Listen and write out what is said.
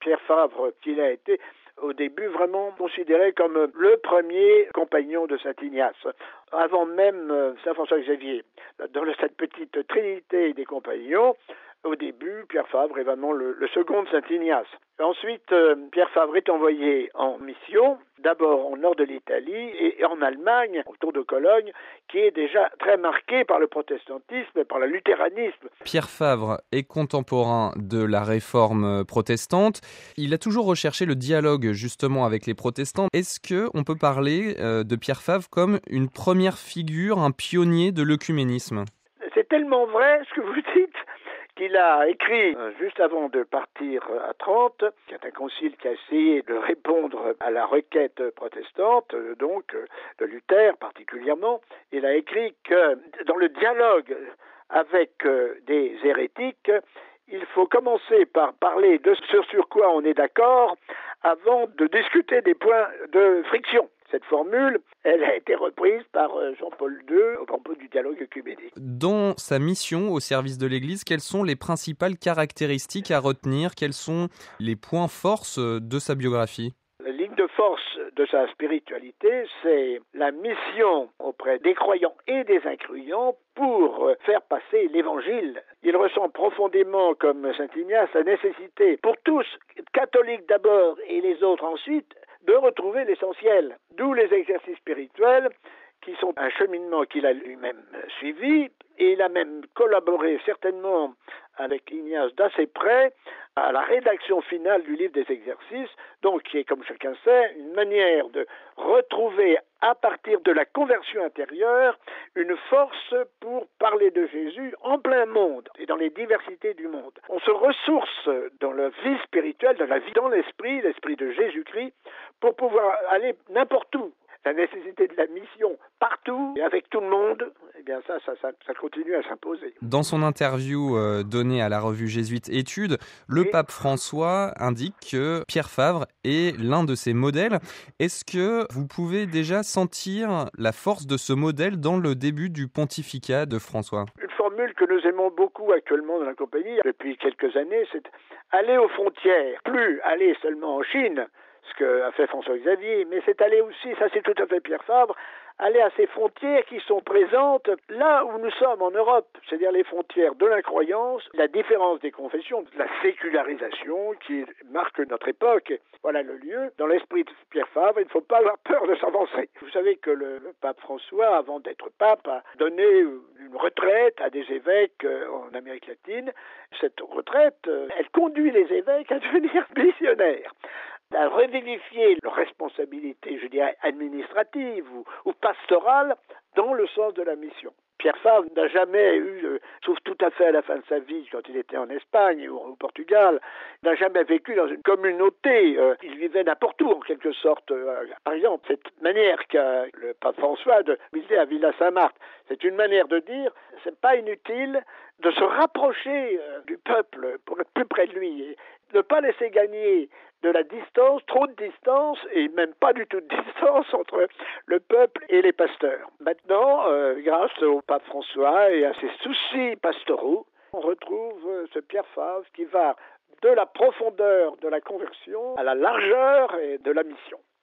Pierre Fabre, qu'il a été au début vraiment considéré comme le premier compagnon de Saint Ignace, avant même Saint François Xavier. Dans cette petite trinité des compagnons, au début, Pierre Fabre est vraiment le second de Saint Ignace. Ensuite, Pierre Fabre est envoyé en mission, d'abord au nord de l'Italie et en Allemagne, autour de Cologne, qui est déjà très marquée par le protestantisme et par le luthéranisme. Pierre Fabre est contemporain de la réforme protestante. Il a toujours recherché le dialogue justement avec les protestants. Est-ce qu'on peut parler de Pierre Fabre comme une première figure, un pionnier de l'œcuménisme ? C'est tellement vrai ce que vous dites qu'il a écrit juste avant de partir à Trente, qui est un concile qui a essayé de répondre à la requête protestante, donc de Luther particulièrement. Il a écrit que dans le dialogue avec des hérétiques, il faut commencer par parler de ce sur quoi on est d'accord avant de discuter des points de friction. Cette formule, elle a été reprise par Jean-Paul II au propos du dialogue œcuménique. Dans sa mission au service de l'Église, quelles sont les principales caractéristiques à retenir ? Quels sont les points forces de sa biographie ? La ligne de force de sa spiritualité, c'est la mission auprès des croyants et des incroyants pour faire passer l'Évangile. Il ressent profondément, comme Saint Ignace, la nécessité pour tous, catholiques d'abord et les autres ensuite, de retrouver l'essentiel. D'où les exercices spirituels qui sont un cheminement qu'il a lui-même suivi, et il a même collaboré certainement avec Ignace d'assez près à la rédaction finale du livre des exercices, donc qui est, comme chacun sait, une manière de retrouver à partir de la conversion intérieure une force pour parler de Jésus en plein monde et dans les diversités du monde. On se ressource dans la vie spirituelle, dans la vie dans l'esprit de Jésus-Christ, pour pouvoir aller n'importe où. La nécessité de la mission partout et avec tout le monde, eh bien ça continue à s'imposer. Dans son interview donnée à la revue jésuite Études, le pape François indique que Pierre Fabre est l'un de ses modèles. Est-ce que vous pouvez déjà sentir la force de ce modèle dans le début du pontificat de François ? Une formule que nous aimons beaucoup actuellement dans la compagnie depuis quelques années, c'est aller aux frontières, plus aller seulement en Chine, ce qu'a fait François Xavier, mais c'est aller aussi, ça c'est tout à fait Pierre Fabre, aller à ces frontières qui sont présentes là où nous sommes en Europe, c'est-à-dire les frontières de l'incroyance, la différence des confessions, de la sécularisation qui marque notre époque. Voilà le lieu. Dans l'esprit de Pierre Fabre, il ne faut pas avoir peur de s'avancer. Vous savez que le pape François, avant d'être pape, a donné une retraite à des évêques en Amérique latine. Cette retraite, elle conduit les évêques à devenir missionnaires, à revivifier leur responsabilité, je dirais, administrative ou pastorale dans le sens de la mission. Pierre Fabre n'a jamais eu, sauf tout à fait à la fin de sa vie, quand il était en Espagne ou au Portugal, n'a jamais vécu dans une communauté. Il vivait n'importe où, en quelque sorte. Par exemple, cette manière qu'a le pape François de visiter à Villa Saint-Marthe, c'est une manière de dire, c'est pas inutile de se rapprocher du peuple pour être plus près de lui et ne pas laisser gagner de la distance, trop de distance, et même pas du tout de distance entre le peuple et les pasteurs. Maintenant, grâce au pape François et à ses soucis pastoraux, on retrouve ce Pierre Fabre qui va de la profondeur de la conversion à la largeur et de la mission.